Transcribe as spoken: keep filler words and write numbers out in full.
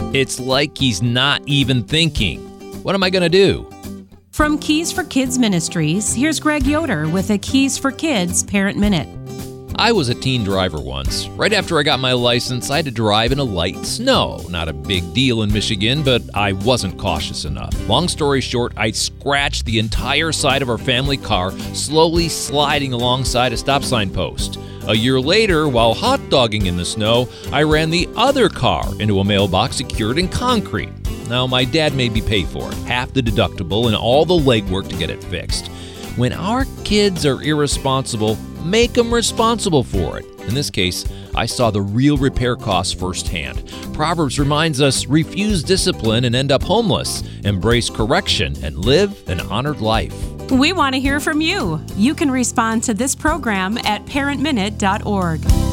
It's like he's not even thinking. What am I going to do? From Keys for Kids Ministries, here's Greg Yoder with a Keys for Kids Parent Minute. I was a teen driver once. Right after I got my license, I had to drive in a light snow. Not a big deal in Michigan, but I wasn't cautious enough. Long story short, I scratched the entire side of our family car, slowly sliding alongside a stop sign post. A year later, while hot dogging in the snow, I ran the other car into a mailbox secured in concrete. Now, my dad made me pay for it, half the deductible and all the legwork to get it fixed. When our kids are irresponsible, make them responsible for it. In this case, I saw the real repair costs firsthand. Proverbs reminds us, refuse discipline and end up homeless. Embrace correction and live an honored life. We want to hear from you. You can respond to this program at parent minute dot org.